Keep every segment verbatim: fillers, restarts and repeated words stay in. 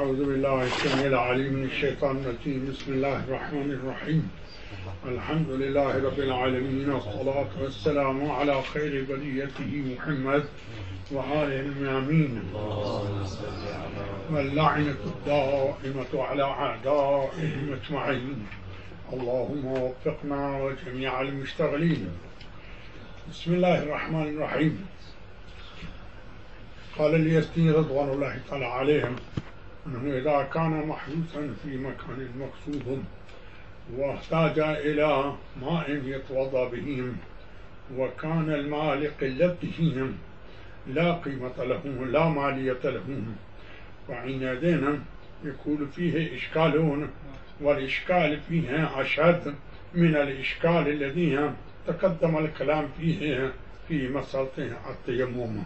أعوذ بالله السميع العليم من الشيطان الرجيم. بسم الله الرحمن الرحيم. الحمد لله رب العالمين، والصلاة والسلام على خير بليته محمد وآله الميامين، واللعنة الدائمة على أعدائهم أجمعين. اللهم وفقنا وجميع المشتغلين. بسم الله الرحمن الرحيم. قال اليزدي رضوان الله تعالى عليهم أنه إذا كان محبوسا في مكان مقصود واحتاج إلى ماء يتوضأ به، وكان الماء لقلتهم لا قيمة له لا مالية له، فحينئذ يكون فيه إشكال، والإشكال فيه أشد من الإشكال الذي تقدم الكلام فيه في مسألة التيمم.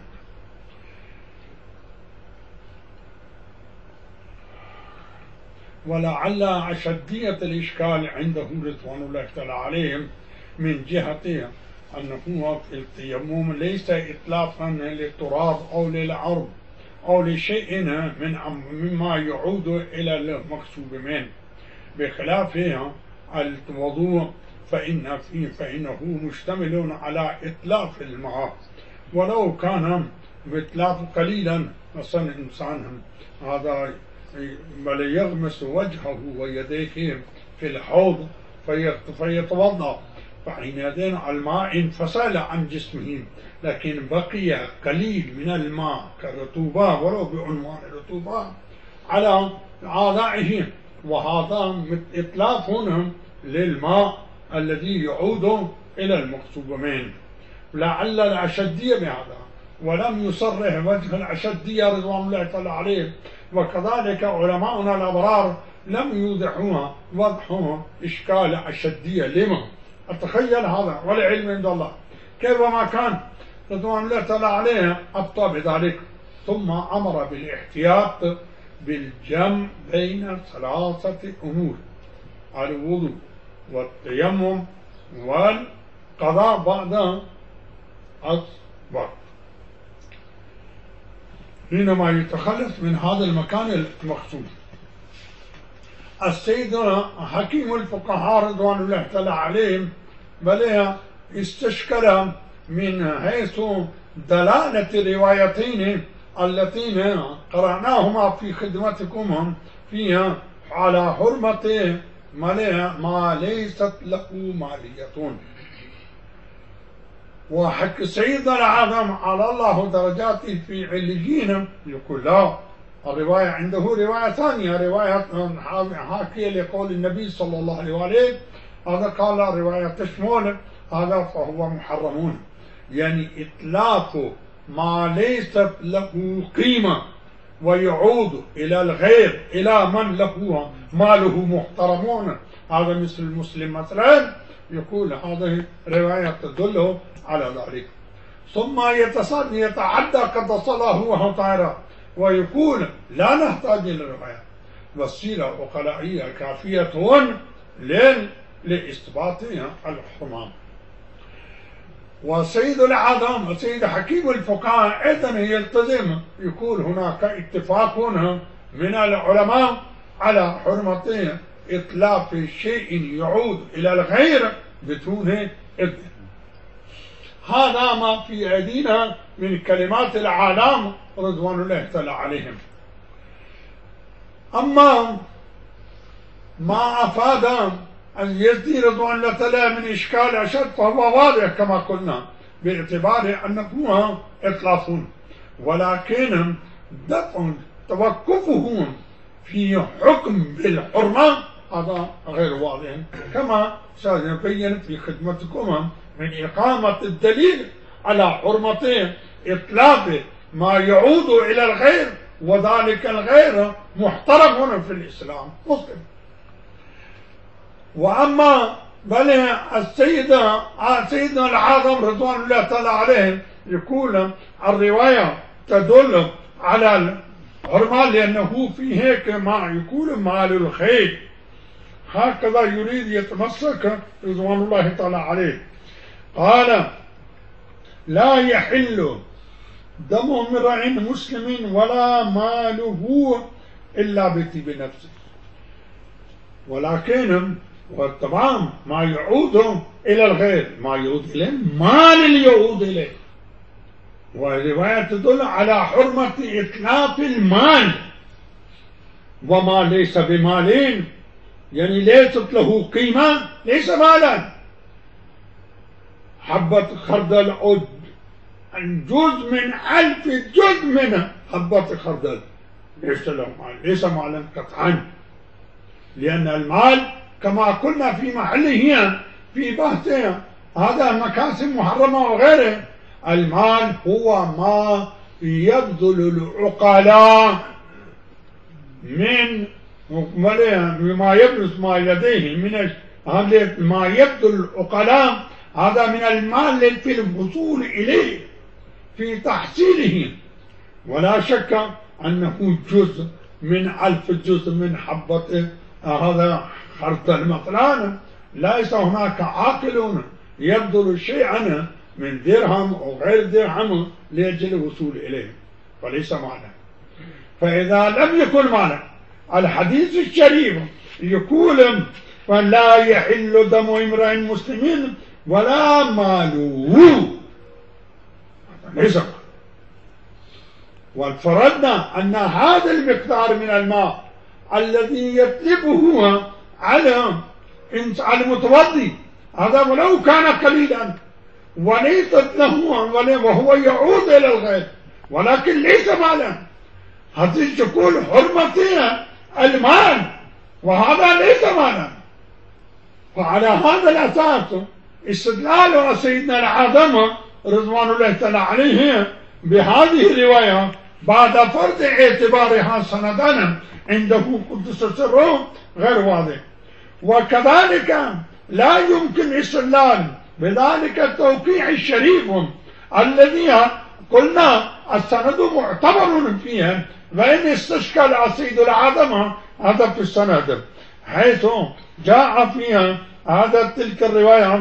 ولعل أشدية الإشكال عنده رضوان الله تعالى عليهم من جهة أنه في التيمم ليس إتلافا للتراب أو للعرض أو لشيء من مما يعود إلى المقصود منه، بخلاف الوضوء فإن فيه فإنه مشتمل على إتلاف الماء، ولو كان إتلاف قليلا. مثلا إنسان هذا بل يغمس وجهه ويديه في الحوض فيتوضأ، فحينئذ الماء انفصل عن جسمه، لكن بقي قليل من الماء كالرطوبة ولو بعنوان الرطوبة على أعضائه، وهذا إتلاف للماء الذي يعود إلى المقصود منه. لعل الأشدية بهذا، ولم يصرح وجه الأشدية رضوان الله تعالى عليه، وكذلك علماؤنا الأبرار لم يوضحوها وضحوا إشكال أشدية. لما؟ أتخيل هذا والعلم عند الله كيفما كان رضوان الله تعالى عليه أبطى بذلك، ثم أمر بالاحتياط بالجمع بين ثلاثة أمور: الوضوء والتيمم والقضاء بعد الوقت، حينما يتخلص من هذا المكان المقصود. السيد حكيم الفقهاء رضوان الله تعالى عليهم بل استشكل من حيث دلالة الروايتين اللتين قرأناهما في خدمتكم فيها على حرمة ما ليست له مالية. وحق سيدنا العظم على الله درجاته في عليين يقول لا، الرواية عنده رواية ثانية، رواية حاكية لقول النبي صلى الله عليه وآله، هذا قال رواية تشمول هذا فهو محرمون، يعني إتلاف ما ليست له قيمة ويعود إلى الغير، إلى من له ماله محترمون. هذا مثل المسلم مثلا يقول هذه رواية تدل على ذلك. ثم يتصل يتعدى قدس الله وهو طاهرا ويقول لا نحتاج إلى الرواية، والسيرة العقلائية كافية لإثبات الحرمان. وسيد العظام وسيد حكيم الفقهاء أيضا يلتزم، يقول هناك اتفاق من العلماء على حرمة إتلاف شيء يعود إلى الغير بدون إذن. هذا ما في أيدينا من كلمات العالم رضوان الله تعالى عليهم. أما ما أفاد اليزدي رضوان الله تعالى من إشكال أشد فهو واضح كما قلنا، باعتبار أنه إتلاف، ولكن دفع توقفهم في حكم بالحرمة هذا غير واضح، كما سنبين في خدمتكم من إقامة الدليل على حرمة إطلاق ما يعود إلى الغير، وذلك الغير محترم في الإسلام مسلم. وأما بل السيد سيدنا العظم رضوان الله تعالى عليه يقول الرواية تدل على الحرمة لأنه في هيك ما يقول مال الخير، هكذا يريد يتمسك رضوان الله تعالى عليه. قال لا يحل دم امرئ مسلم ولا ماله إلا بطيب نفسه، ولكن وطبعا ما يعود إلى الغير، ما يعود إليه مال اللي يعود إليه. والرواية تدل على حرمة إتلاف المال، وما ليس بمالين يعني ليست له قيمة ليس مالا. حبة خردل أو جزء من ألف جزء من حبة خردل ليس له مال، ليس مالا قطعا، لأن المال كما قلنا في محله في بحثها هذا مكاسب محرمة وغيره. المال هو ما يبذل العقلاء من ما يبذل ما لديه من ما يبذل العقلاء، هذا من المال في الوصول إليه في تحصيله، ولا شك أنه جزء من ألف جزء من حبة هذا خردل مثلا. ليس هناك عاقل يبذل شيئا من درهم أو غير درهم لأجل الوصول إليه، فليس مالا. فإذا لم يكن مالا، الحديث الشريف يقول فلا يحل دم امرئ مسلم ولا ماله، ليس. وفرضنا أن هذا المقدار من الماء الذي يطلبه على المتوضي هذا ولو كان قليلا وليست له وهو يعود إلى الغير ولكن ليس مالا، هذه تكون حرمة المال وهذا ليس مالا. فعلى هذا الأساس استدلال سيدنا العظم رضوان الله تعالى عليه بهذه الرواية بعد فرض اعتبارها سندانا عنده قدس سره غير واضح. وكذلك لا يمكن استدلال بذلك التوقيع الشريف الذي قلنا السند معتبر فيها، وإن استشكل السيد العظم هذا في السند حيث جاء فيها هذا تلك الرواية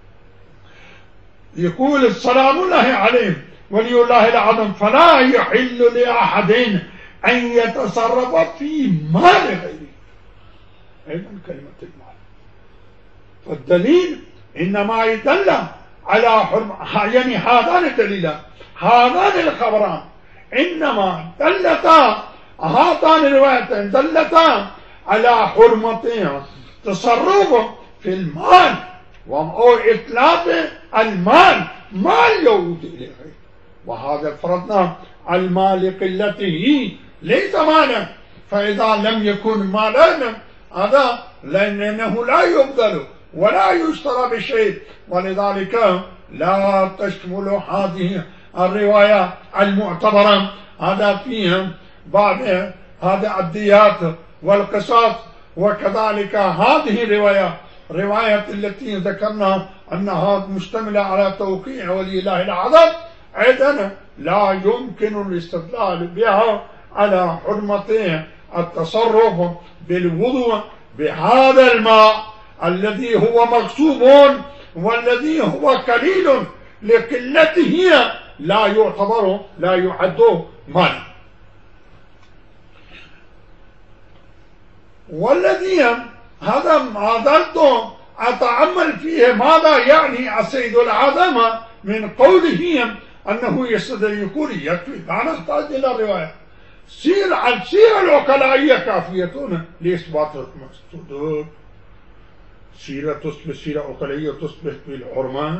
يقول السلام الله عليه ولي الله العظم فلا يحل لأحد أن يتصرف في مال غيره. أيضا كلمة المال، فالدليل إنما يدل على حرمة، يعني هذان الدليلان هذان الخبران إنما دلتا هاتان الروايتين دلتا على حرمة تصرف في المال أو إتلاف المال، مال يعود إليه. وهذا فرضنا المال قلته ليس مالا، فإذا لم يكن مالا هذا لأنه لا يبذل ولا يشترى بشيء، ولذلك لا تشمل هذه الرواية المعتبرة هذا فيها بعد هذا الديات والقصاص. وكذلك هذه الرواية رواية التي ذكرنا أنها مشتملة على توقيع ولي الله العظم أيضا لا يمكن الاستدلال بها على حرمة التصرف بالوضوء بهذا الماء الذي هو مغصوب والذي هو قليل لقلته لا يعتبر لا يعد مالا. والذي هذا ما أتأمل فيه ماذا يعني السيد العظم من قوله أنه يستدل يقول يكفي لا نحتاج إلى الرواية، سير عن سير العقلائية كافية لإثبات المقصود. سيرة تصبح سيرة عقلائية تصبح بالحرمة،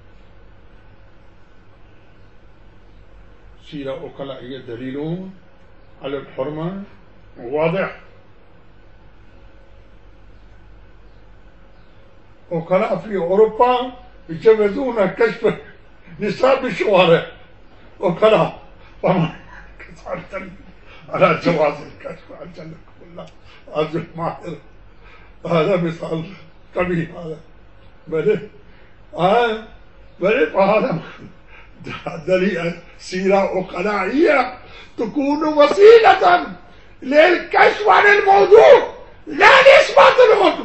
سيرة عقلائية دليل على الحرمة واضح. عقلاء في أوروبا يجوزون كشف نساء بالشوارع، عقلاء طبعا على جواز الكشف عجلكم الله هذا الماهر، هذا مثال قبيح هذا بل آه بل فهذا دليل سيرة عقلائية تكون وسيلة للكشف عن الموضوع لا لإثبات الموضوع.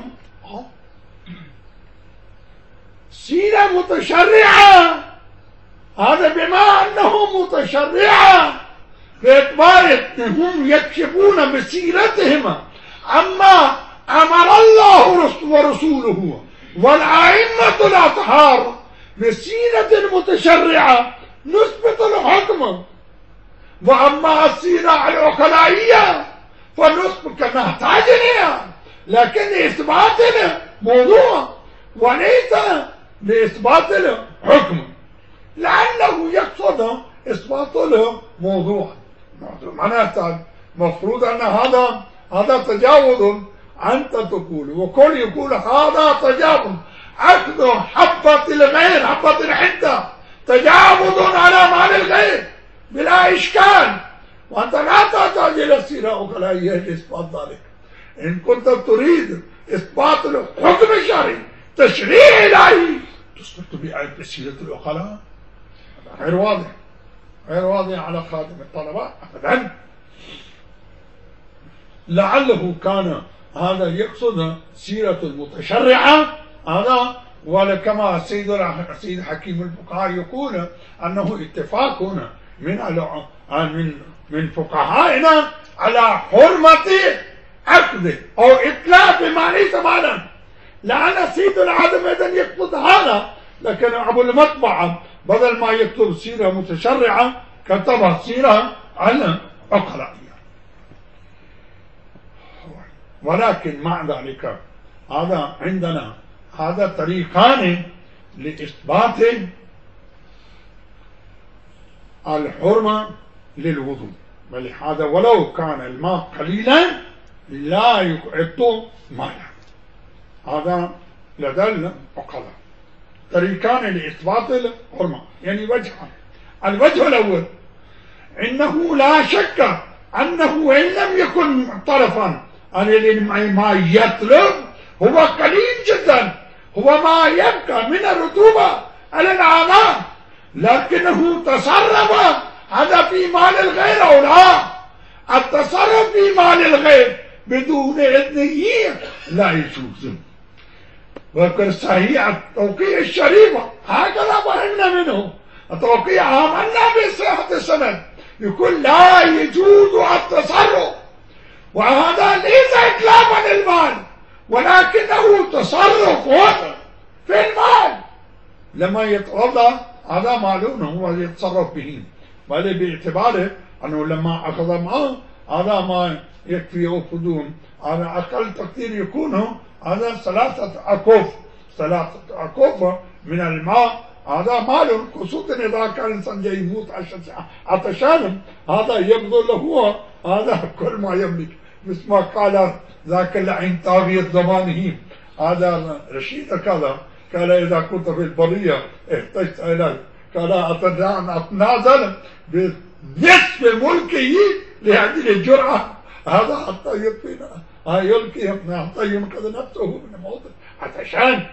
سيرة متشرعة هذا بما أنه متشرعة باعتبار أنهم يكشفون بسيرتهم عما أمر الله ورسوله والأئمة الأطهار بسيرة متشرعة نثبت الحكم. وأما السيرة العقلائية فنثبت كنحتاج إليها، لكن إثبات الموضوع وليس لإثبات الحكم، لأنه يقصد إثبات الموضوع. معناته مفروض أن هذا هذا تجاوز. أنت تقول وكل يقول هذا تجاوز، أخذ حبة الغير حبة الحنطة تجاوز على مال الغير بلا إشكال، وأنت لا تحتاج إلى السيرة العقلائية لإثبات ذلك. إن كنت تريد إثبات الحكم الشرعي تشريع إلهي تثبت بسيرة العقلاء، غير واضح، غير واضح على خاتم الطلبة أبدا. لعله كان هذا يقصد سيرة المتشرعة هذا، ولكما السيد السيد حكيم الفقهاء يقول أنه اتفاق هنا من من من فقهائنا على حرمة عقد أو إتلاف ما ليس مالا، لأن سيد العالم أيضا يقصد هذا، لكن أبو المطبعة بدل ما يكتب سيرة متشرعة كتب سيرة على عقلائية. ولكن مع ذلك هذا عندنا هذا طريقان لإثبات الحرمة للوضوء، ولهذا ولو كان الماء قليلا لا يقعد ماء. هذا لدى العقلاء طريقان لإثبات الحرمة، يعني وجهان. الوجه الأول إنه لا شك أنه وإن لم يكن معترفا أن ما يطلب هو قليل جدا، هو ما يبقى من الرطوبة على الأعمال، لكنه تصرف هذا في مال الغير أو لا. التصرف في مال الغير بدون إذنه لا يجوز. وكان صحيح التوقيع الشريفة هكذا فهمنا منه، التوقيع آمنا بصحة السند يقول لا يجوز التصرف، وهذا ليس إتلافا للمال ولكنه تصرف في المال. لما يتوضا هذا معلوم هو يتصرف به، بل باعتباره أنه لما أخذ معه هذا ما يكفي فدون، هذا أقل تقدير يكون هذا ثلاثة أكوف، ثلاثة أكوف من الماء، هذا مال خصوصا إذا كان الإنسان جاي يموت عطشان هذا يبذل له هذا كل ما يملك، مثل ما قال ذاك اللعين طاغية زمانه هذا رشيد كذا قال إذا كنت في البرية احتجت إلي قال أتدري أن أتنازل بنصف ملكه لهذه الجرعة، هذا حتى يطفينا يلقي حتى ينقذ نفسه من موت عطشان.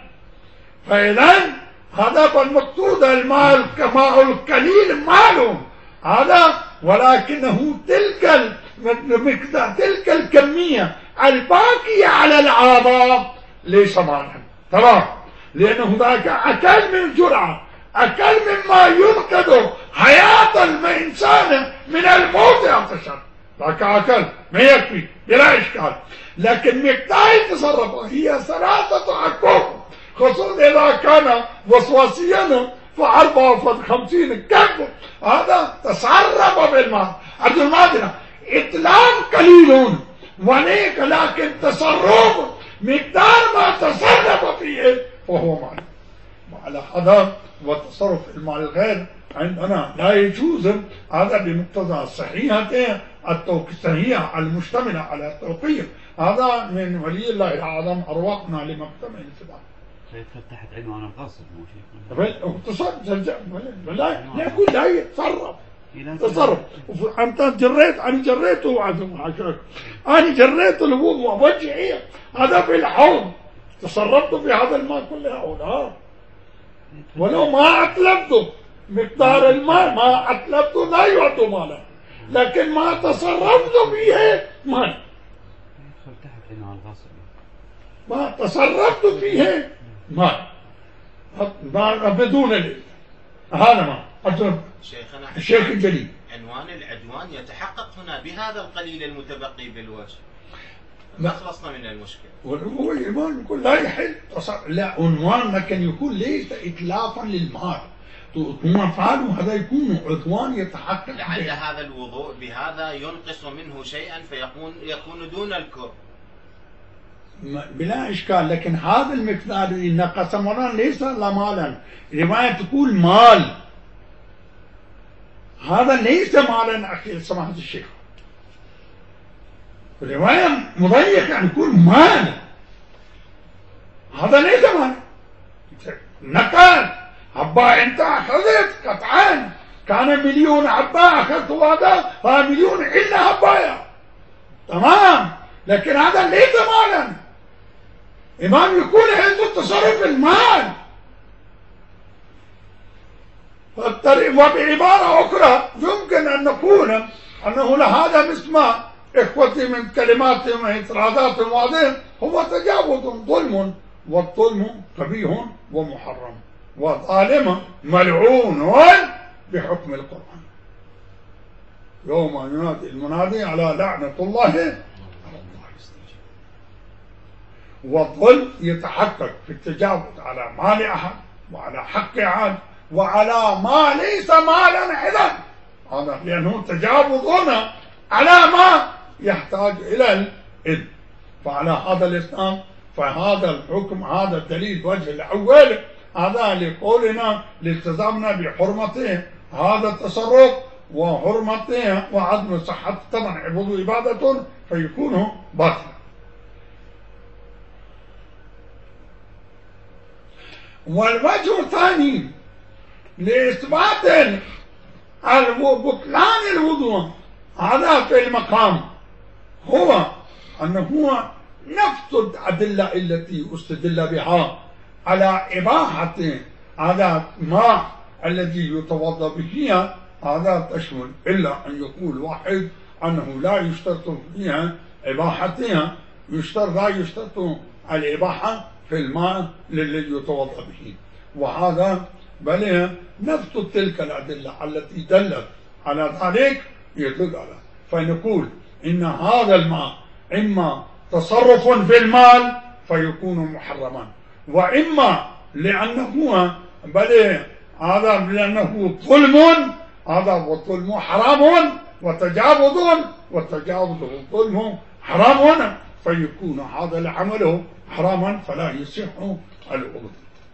فإذا هذا فالمقصود المال كماء القليل مال هذا، ولكنه تلك المقدار تلك الكمية الباقية على الأعضاء ليس مالا، تمام، لأنه ذاك أقل من جرعة، أقل مما ينقذ حياة الإنسان من الموت عطشان، ذاك أقل ما يكفي بلا إشكال. لكن مقدار التصرف هي ثلاثة أكوف، خصوصا إذا كان وسواسيا فأربعة وخمسين كف، هذا تصرف بالمال. عبد المادنة إتلاف قليل ونيك، لكن تصرف مقدار ما تصرف فيه فهو مال. وعلى هذا والتصرف في المال الغير عندنا لا يجوز، هذا بمقتضى الصحيحة الصحيحة المشتملة على التوقيع، هذا من ولي الله الأعظم أرواحنا لمقتمع الانتباه. تحت عنوان الغصب مو شيء. تصرف لا يقول لا يتصرف تصرف. أنت جريت أنا جريته أنا جريت الوضوء وجهي هذا في الحوض، تصرفت في هذا الماء كله أولاد، ولو ما أتلفته مقدار الماء ما أتلفته لا يعطوا مالا، لكن ما تصرفت فيه مال، ما تصرفت فيه مال بدون لي. هذا ما أضرب الشيخ الجليل عنوان العدوان يتحقق هنا بهذا القليل المتبقي بالوجه. لا. ما خلصنا من المشكلة. هو الإيمان يقول لا يحل لا عنوان، لكن يكون ليس إتلافا للمال، ثم فعلوا هذا يكون عدوان يتحقق. لعل هذا الوضوء بهذا ينقص منه شيئا فيكون يكون دون الكر بلا إشكال، لكن هذا المقدار اللي نقص مران ليس لا مالا. رواية تقول مال، هذا ليس مالا أخي سماحة الشيخ. الرواية مضيق يعني يقول مال، هذا ليس مال. نقل حبة أنت أخذت قطعا، كان مليون حبة أخذت هذا هذا مليون إلا حبايا، تمام، لكن هذا ليس مالا. إمام يكون عنده تصرف المال. وبعبارة أخرى يمكن أن نقول أنه لهذا مثل ما إخوتي من كلماتهم واعتراضاتهم واضح، هو تجاوز ظلم، والظلم قبيح ومحرم، والظالم ملعون بحكم القرآن. يوم ينادي المنادي على لعنة الله على الله. والظلم يتحقق في التجاوز على مال أحد وعلى حق أحد وعلى ما ليس مالا أيضا، هذا لأنه تجاوز هنا على ما يحتاج إلى الإذن. فعلى هذا الإسلام فهذا الحكم، هذا الدليل وجه الأول، هذا لقولنا لالتزامنا بحرمته هذا التصرف وحرمته وعدم صحة طبعا عبوده عبادة فيكون باطلا. والوجه الثاني لإثبات بطلان الوضوء هذا في المقام هو أنه هو نفس الأدلة التي استدل بها على إباحة هذا الماء الذي يتوضأ به، هذا تشمل إلا أن يقول واحد أنه لا يشترط فيها إباحتها، يشترط لا يشترط الإباحة في الماء الذي يتوضأ به، وهذا بل نفس تلك الأدلة التي دلت على ذلك يدل على. فنقول إن هذا الماء إما تصرف في المال فيكون محرما، وإما لأنه بل هذا لأنه ظلم، هذا والظلم حرام، وتجاوز والتجاوز والظلم حرام، فيكون هذا العمل حراما فلا يصح الوضوء.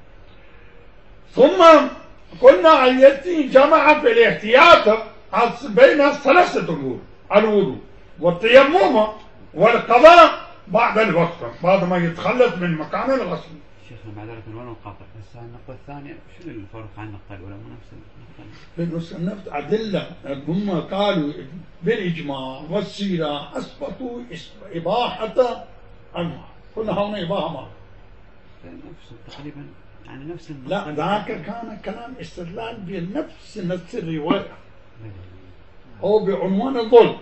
ثم قلنا التي جمع في الاحتياط بين الثلاثة أمور، الوضوء والتيمم والقضاء بعد الوقت بعد ما يتخلص من مكان الغسل. شيخنا مع ذلك الوان القاطع، بس النقطة الثانية شنو الفرق عن النقطة الأولى؟ مو نفس النقطة؟ نفس نفس أدلة، هم قالوا بالإجماع والسيرة أثبتوا إباحة الماء، قلنا هنا إباحة ماء. نفس تقريبا يعني نفس لا ذاك كان كلام استدلال بنفس نفس الرواية أو بعنوان الظلم،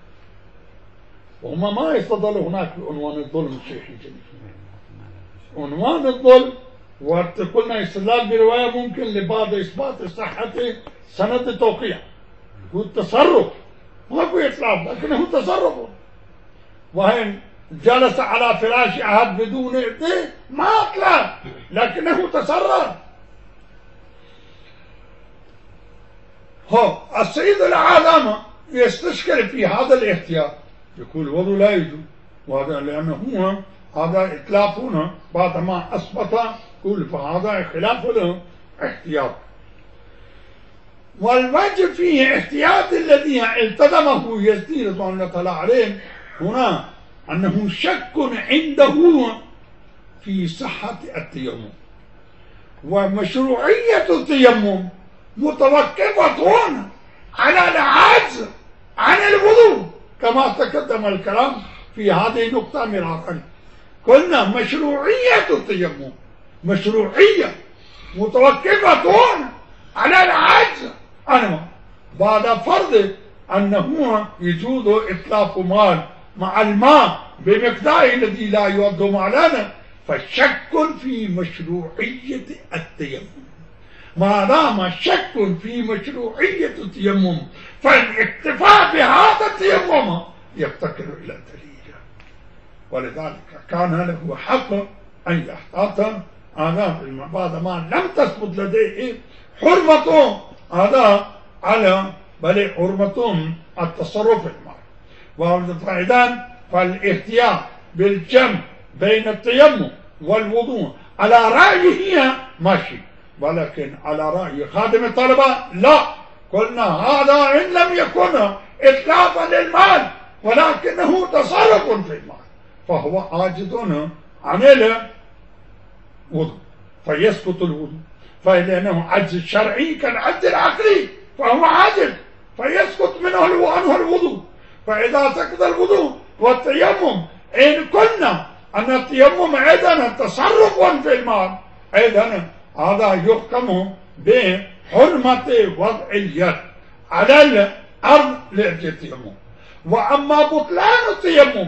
وهم ما يستدلوا هناك بعنوان الظلم الشيخ الجليل. عنوان الظلم وقلنا استدلال برواية ممكن لبعض إثبات صحة سند التوقيع والتصرف، ما هو إطلاق لكنه تصرف، وهن جلس على فراش أحد بدون إذن ما أطلق لكنه تصرف. هو السيد العالم يستشكل في هذا الاحتياط، يقول الوضوء لا يجوز، وهذا لأنه هو هذا إتلاف هنا بعد ما أثبت كل، فهذا خلاف له احتياط. والوجه فيه احتياط الذي التزمه يزيد رضوان الله تعالى عليه هنا أنه شك عنده في صحة التيمم، ومشروعية التيمم متوقفة على العجز عن الوضوء كما تقدم الكلام في هذه النقطة مرارا. قلنا مشروعية التيمم مشروعية متوقفة على العجز عنه بعد فرض أنه يجوز إتلاف مال مع الماء بمقدار الذي لا يؤد معلنا، فشك في مشروعية التيمم. ما دام شك في مشروعية التيمم فالاكتفاء بهذا التيمم يفتقر إلى دليل، ولذلك كان له حق أن يحتاط هذا بعد ما لم تثبت لديه حرمة هذا على بل حرمة التصرف في المال. فإذا فالاحتياط بالجمع بين التيمم والوضوء على رأيه ماشي، ولكن على رأي خادم الطلبة لا، قلنا هذا إن لم يكن إتلافا للمال ولكنه تصرف في المال فهو عاجز عن الوضوء فيسقط الوضوء، فلأنه عجز شرعي كالعجز العقلي فهو عاجز فيسقط منه عنه الوضوء. فإذا سقط الوضوء والتيمم إن قلنا أن التيمم أيضا تصرف في المال أيضا هذا يحكم بحرمة وضع اليد على الأرض للتيمم. وأما بطلان التيمم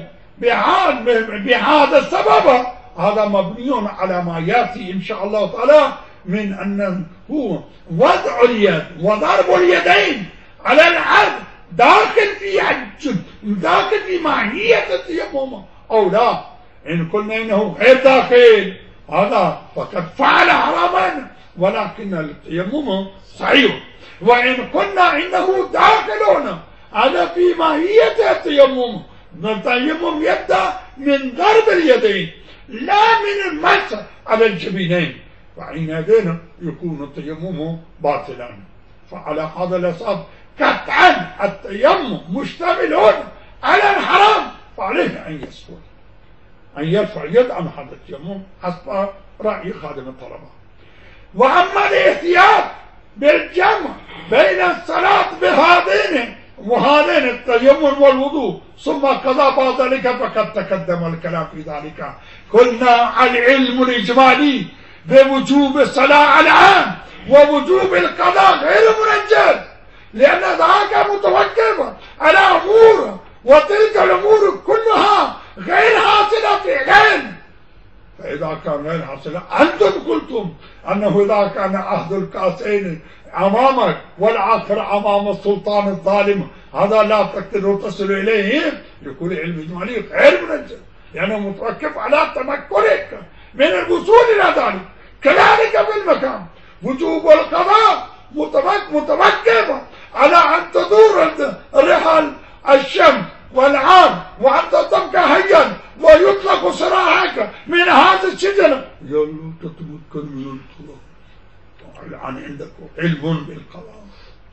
بهذا السبب هذا مبني على ما يأتي إن شاء الله تعالى من أنه وضع اليد وضرب اليدين على الأرض داخل في داخل في ماهية التيمم أو لا. إن قلنا إنه غير داخل هذا فقد فعل حراما ولكن التيمم صحيح، وإن قلنا إنه داخل هذا في ماهية التيمم، التيمم يبدأ من ضرب اليدين لا من المسح على الجبينين، فحينئذ يكون التيمم باطلا. فعلى هذا الأساس قطعا التيمم مشتمل على الحرام فعليه أن يسكت أن يرفع يد عن هذا التيمم حسب رأي خادم الطلبة. وأما الاحتياط بالجمع بين الصلاة بهذين وهذين التيمم والوضوء ثم قضى بعد ذلك فقد تقدم الكلام في ذلك. قلنا العلم الإجمالي بوجوب الصلاة على العام ووجوب القضاء غير منجز، لأن ذاك متوقف على أمور وتلك الأمور كلها غير حاصلة فعلا. فإذا كان غير حاصلة أنتم قلتم أنه إذا كان عهد الكاسين أمامك والآخر أمام السلطان الظالم هذا لا تقدر تصل إليه، يكون علم إجمالي غير منجز لأنه متوقف على تمكنك من الوصول إلى ذلك. كذلك في المكان وجوب القضاء متوقف على أن تدور الرحال الشمس والعام وأنت تبقى حيا ويطلق سراحك من هذا الشجرة يلا تتمكن من الطلاق. الآن عندكم علم بالقضاء.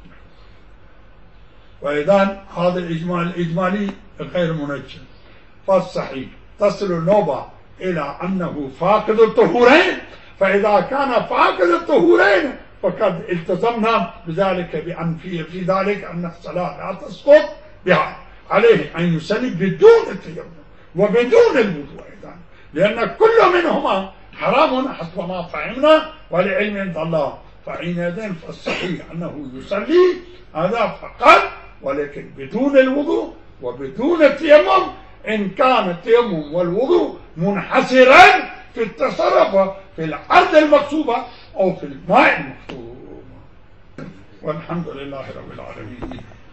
وإذا هذا الإجمال الإجمالي غير منجز. فالصحيح تصل النوبة إلى أنه فاقد الطهورين، فإذا كان فاقد الطهورين فقد التزمنا بذلك بأن في في ذلك أن الصلاة لا تسقط بها، عليه أن يصلي بدون التيمم وبدون الوضوء أيضا، لأن كل منهما حرام حسب ما فهمنا والعلم عند الله. فحينئذ فالصحيح أنه يصلي هذا فقط ولكن بدون الوضوء وبدون التيمم إن كان التيمم والوضوء منحصرا في التصرف في الأرض المكتوبة أو في الماء المكتوب. والحمد لله رب العالمين.